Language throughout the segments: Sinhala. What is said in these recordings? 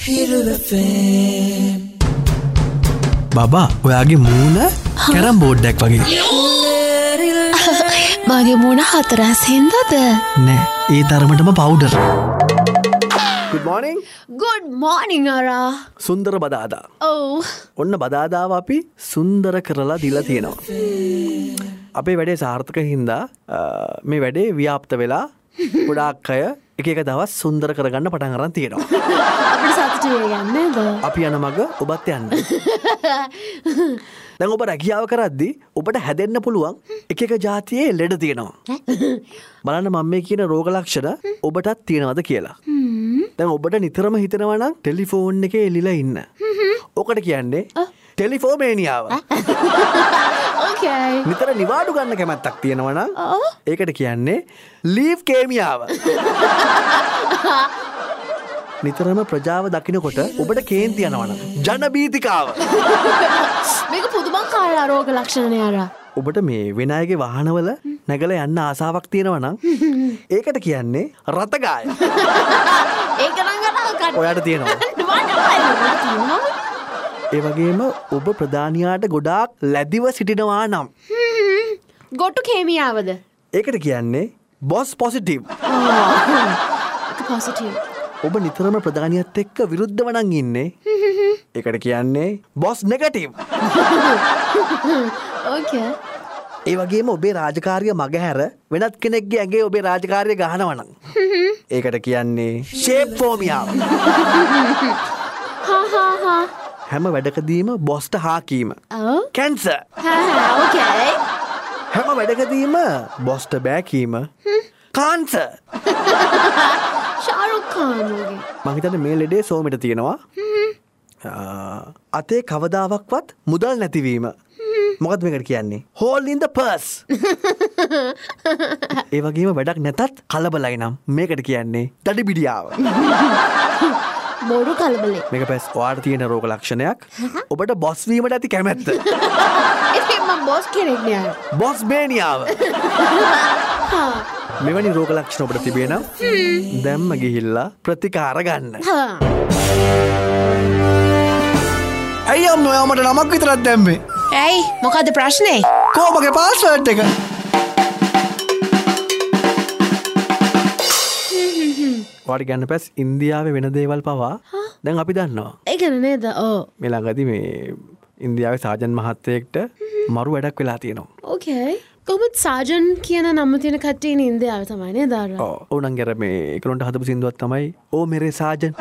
බබා ඔයාගේ මූණ කැරම් බෝඩ්ඩක් වගේ. මගේ මූණ හතරස් හින්දාද? නෑ ඒ තරමටම powder. Good morning. Good morning අරා. සුන්දර බදාදා. ඔව්. ඔන්න බදාදාව අපි සුන්දර කරලා දීලා තියෙනවා. අපේ වැඩේ සාර්ථක හින්දා මේ වැඩේ ව්‍යාප්ත වෙලා ගොඩාක් අය එක දවස් සුන්දර කරගන්න පටන් අරන් තියෙනවා. අපිට සතුටු වෙන්නේ නේද? අපි යන මග ඔබත් යන්න. දැන් ඔබ රැකියාව කරද්දී ඔබට හැදෙන්න පුළුවන් එක જાතියේ ලෙඩ තියෙනවා. බලන්න මම මේ කියන රෝග ලක්ෂණ ඔබටත් තියෙනවද කියලා. දැන් ඔබට නිතරම හිතෙනවා නම් ටෙලිෆෝන් එකේ එලිලා ඉන්න. ඔකට කියන්නේ ටෙලිෆෝමේනියාව. Okay. නිතර නිවාඩු ගන්න කැමැත්තක් තියෙනවා නම් ඒකට කියන්නේ ලීව් කේමියාව. නිතරම ප්‍රජාව දකින්නකොට ඔබට කේන්ති යනවනම් ජන බීතිකාව. මේක පුදුමාකාර රෝග ලක්ෂණනේ අරා. ඔබට මේ වෙන අයගේ වාහනවල නැගලා යන්න ආසාවක් තියෙනවා නම් ඒකට කියන්නේ රතගාය. ඒක නම් ගන්න. ඔයාට තියෙනවා. ඒ වගේම ඔබ ප්‍රධානියාට ගොඩාක් ලැබිව සිටිනවා නම් ගොටු කේමියාවද? ඒකට කියන්නේ බොස් පොසිටිව්. ඒක පොසිටිව්. ඔබ නිතරම ප්‍රධානියත් එක්ක විරුද්ධව නම් ඉන්නේ. ඒකට කියන්නේ බොස් නෙගටිව්. Okay. ඒ වගේම ඔබේ රාජකාරිය මගහැර වෙනත් කෙනෙක්ගේ ඇඟේ ඔබේ රාජකාරිය ගහනවා නම් ඒකට කියන්නේ ෂේප් ෆෝමියාව. හැම වැඩකදීම බොස්ට හා කීම. කැන්සර්. Okay. හැම වැඩකදීම බොස්ට බෑ කීම. කාන්සර්. ශාරුක් ඛාන් වගේ. මං හිතන්නේ මේ ලෙඩේ සෝමිට තියෙනවා. අතේ කවදාවක්වත් මුදල් නැතිවීම. මොකද මේකට කියන්නේ? hole in the purse. ඒ වගේම වැඩක් නැතත් කලබලයි නම් මේකට කියන්නේ දඩිබිඩියාව. බොරු කලබලේ. මේක පැස් ඔයාට තියෙන රෝග ලක්ෂණයක්. ඔබට බොස් වීමට ඇති කැමැත්ත. ඉතින් මම බොස් කෙනෙක් නෑ. බොස් මේනියාව. මෙවැනි රෝග ලක්ෂණ ඔබට තිබේ නම් දැම්ම ගිහිල්ලා ප්‍රතිකාර ගන්න. ඇයි අම්ම ඔයා මට නමක් විතරක් දැම්මේ? ඇයි මොකද්ද ප්‍රශ්නේ? කොහොමගේ පාස්වර්ඩ් එක? ඔයාට ගන්න පැස් ඉන්දියාවේ වෙන දේවල් පවා දැන් අපි දන්නවා. ඒක නේද? ඔව්. මේ ළඟදී මේ ඉන්දියාවේ සාජන් මහත්තයෙක්ට මරු වැඩක් වෙලා තියෙනවා. Okay. කොහොමද සාජන් කියන නම තියෙන කට්ටිය ඉන්නේ ඉන්දියාවේ තමයි නේද අර? ඔව්. උණන් ගැර මේ ඒකලොන්ට හදපු සින්දුවක් තමයි ඕ මෙරේ සාජන්.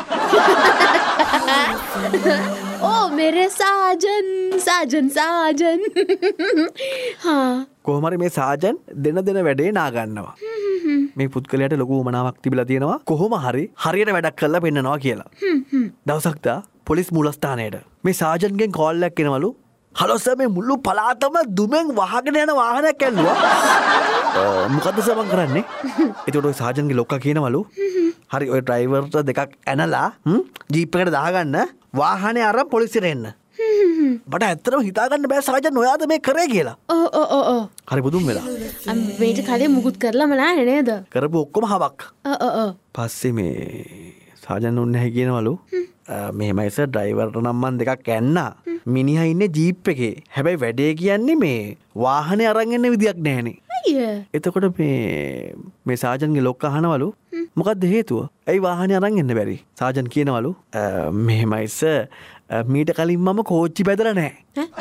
ඕ මෙරේ සාජන් සාජන් සාජන්. හා. කොහොම හරි මේ සාජන් දෙන වැඩේ නා ගන්නවා. මේ පුද්ගලයාට ලොකු උමනාවක් තිබිලා තියෙනවා කොහොම හරි හරියට වැඩක් කරලා පෙන්නනවා කියලා. දවසක් දා පොලිස් මූලස්ථානයට මේ සාජන්ගෙන් කෝල් එකක් එනවලු. හලෝ සර් මේ මුළු පළාතම දුමෙන් වහගෙන යන වාහනයක් ඇල්ලුවා. මොකද්ද සර් මං කරන්නේ? ඒකට ඔය සාජන්ගේ ලොක්කා කියනවලු හරි ඔය ඩ්‍රයිවර්ට දෙකක් ඇනලා ජීප් එකට දාගන්න වාහනේ අරන් පොලිසියට එන්න. මට ඇත්තටම හිතාගන්න බෑ සාජන් ඔයාද මේ කරේ කියලා. ඔව්. හරි බුදුන් වෙලා. මේට කලින් මුකුත් කරලාම නැහැ නේද? කරපු ඔක්කොම හවක්. ඔව්. පස්සේ මේ සාජන් උන්නේ කියනවලු මෙහෙමයි සර් ඩ්‍රයිවර්ට නම් මන් දෙකක් ඇන්නා. මිනිහා ඉන්නේ ජීප් එකේ. හැබැයි වැඩේ කියන්නේ මේ වාහනේ අරන් එන්න විදියක් නැහනේ. එතකොට මේ සාජන්ගේ ලොක්කා අහනවලු මොකක්ද හේතුව? ඇයි වාහනේ අරන් එන්න බැරි? සාජන් කියනවලු මෙහෙමයි සර් මීට කලින් මම කෝච්චි බැදලා නැහැ.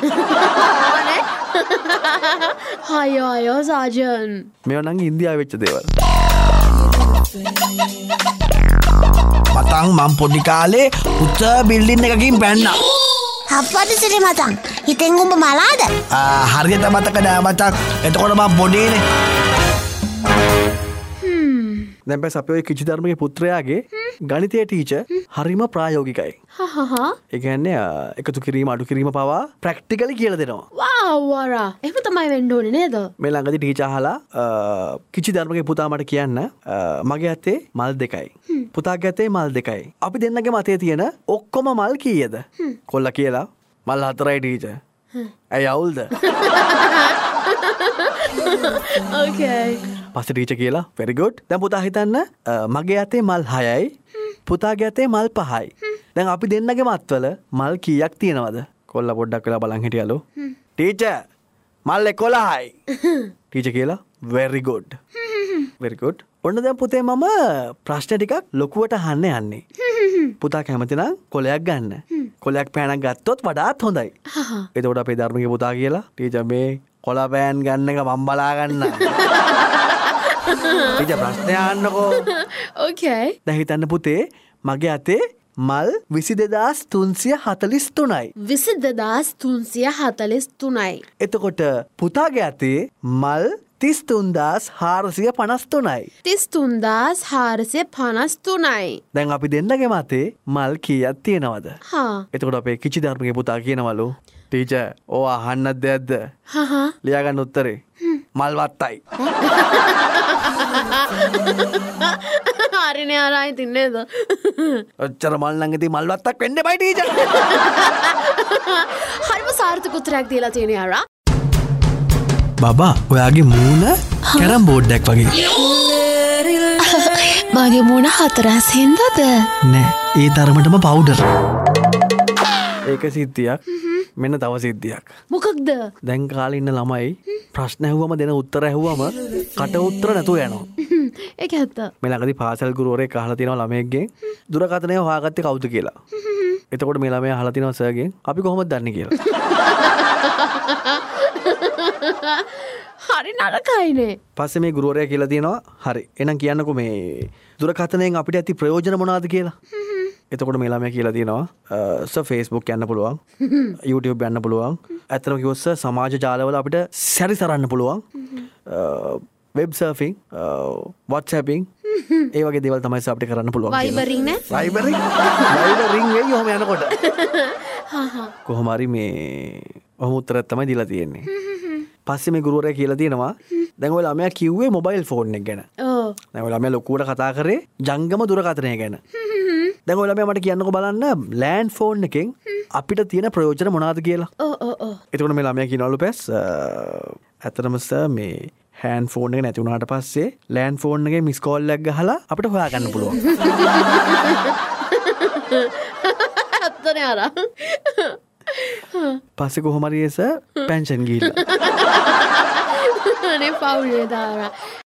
හයෝ සාජන්. මේවා නම් ඉන්දියාවේ වෙච්ච දේවල්. මතන් මම පොඩි කාලේ උච්ච බිල්ඩින් එකකින් බැන්නා. අප්පද සිරි මතන්. හිතෙන් උඹ මලාද? හරියට මතක නෑ මතන්. එතකොට මම පොඩිනේ. දැන් බස් අපේ කිචි ධර්මයේ පුත්‍රයාගේ ගණිතයේ ටීචර් හරිම ප්‍රායෝගිකයි. ඒ කියන්නේ එකතු කිරීම අඩු කිරීම පවා ප්‍රැක්ටිකලි කියලා දෙනවා. වව් වරා. එහෙම තමයි වෙන්න ඕනේ නේද? මේ ළඟදී ටීචර් අහලා කිචි ධර්මයේ පුතා මට කියන්න මගේ අතේ මල් දෙකයි. පුතාගේ අතේ මල් දෙකයි. අපි දෙන්නගේ මතේ තියෙන ඔක්කොම මල් කීයද? කොල්ලා කියලා මල් 4යි ටීචර්. ඇයි අවුල්ද? Okay. පස්සේ ටීචර් කියලා very good. දැන් පුතා හිතන්න මගේ අතේ මල් 6යි පුතාගේ අතේ මල් 5යි. දැන් අපි දෙන්නගේ මත්වල මල් කීයක් තියෙනවද? කොල්ලා පොඩ්ඩක් වෙලා බලන් හිටියලු. ටීචර් මල් 11යි. ටීචර් කියලා very good. very good. ඔන්න දැන් පුතේ මම ප්‍රශ්න ටිකක් ලොකුවට අහන්න යන්නේ. පුතා කැමති නම් කොලයක් ගන්න. කොලයක් පෑනක් ගත්තොත් වඩාත් හොඳයි. එතකොට අපේ ධර්මගේ පුතා කියලා ටීචර් මේ කොල පෑන් ගන්න එක මම බලා ගන්නම්. ටීචර් ප්‍රශ්නය අහන්නකෝ. ඕකේ. දැන් හිතන්න පුතේ මගේ අතේ මල් 22343යි. 22343යි. එතකොට පුතාගේ අතේ මල් 33453යි. 33453යි. දැන් අපි දෙන්නගේ මතේ මල් කීයක් තියෙනවද? හා. එතකොට අපේ කිචි ධර්මගේ පුතා කියනවලු ටීචර් ඕ අහන්නත් දෙයක්ද? හා. ලියාගන්න උත්තරේ මල් වත්තයි. හරිනේ ආරයි තින්නේද? ඔච්චර මල් ළඟ ඉතින් මල් වත්තක් වෙන්න බයි ටීචර්. හරිම සාර්ථක උත්තරයක් දීලා තියෙනවා ආරා. බබා ඔයාගේ මූණ කැරම් බෝඩ්ඩක් වගේ. මගේ මූණ හතරස් හින්දාද? නෑ ඒ තරමටම පවුඩර්. ඒක සිද්ධියක්. මෙන්න තව සිද්ධියක්. මොකක්ද? දැන් කාලේ ඉන්න ළමයි ප්‍රශ්න ඇහුවම දෙන උත්තර ඇහුවම කට උත්තර නැතුව යනවා. ඒක ඇත්ත. මේ ළඟදී පාසල් ගුරුවරයෙක් අහලා තියෙනවා ළමයෙක්ගෙන් දුරකථනය හොයාගත්තේ කවුද කියලා. එතකොට මේ ළමයා අහලා තියෙනවා සර්ගෙන් අපි කොහොමද දන්නේ කියලා. හරි නරකයිනේ. පස්සේ මේ ගුරුවරයා කියලා තියෙනවා හරි එහෙනම් කියන්නකෝ මේ දුරකථනයෙන් අපිට ඇති ප්‍රයෝජන මොනවද කියලා. එතකොට මේ ළමයා කියලා තියෙනවා සර් Facebook යන්න පුළුවන් YouTube යන්න පුළුවන් ඇත්තටම කිව්වොත් සර් සමාජ ජාලවල අපිට සැරිසරන්න පුළුවන් වෙබ් සර්ෆින් WhatsApping ඒ වගේ දේවල් තමයි සර් අපිට කරන්න පුළුවන්. වයිබරින් නේ? වයිබරින් වෙයි ඔහම යනකොට. කොහොම හරි මේ ඔහොම උත්තරයක් තමයි දීලා තියෙන්නේ. පස්සේ මේ ගුරුවරයා කියලා තියෙනවා දැන් ඔය ළමයා කිව්වේ මොබයිල් ෆෝන් එක ගැන. ඔව්. දැන් ඔය ළමයා ලොකුවට කතා කරේ ජංගම දුරකථනය ගැන. දැන් ඔය ළමයා මට කියන්නකෝ බලන්න ලෑන්ඩ් ෆෝන් එකෙන් අපිට තියෙන ප්‍රයෝජන මොනවද කියලා. ඔව් ඔව් ඔව්. එතකොට මේ ළමයා කියනවලු පැස් ඇත්තටම සර් මේ හෑන්ඩ් ෆෝන් එක නැති වුණාට පස්සේ ලෑන්ඩ් ෆෝන් එකේ මිස් කෝල් එකක් ගහලා අපිට හොයාගන්න පුළුවන්. ඇත්තනේ ආරා. පස්සේ කොහොම හරි සර් පෙන්ෂන් ගිහිල්ලා. අනේ පවුලේ දාලා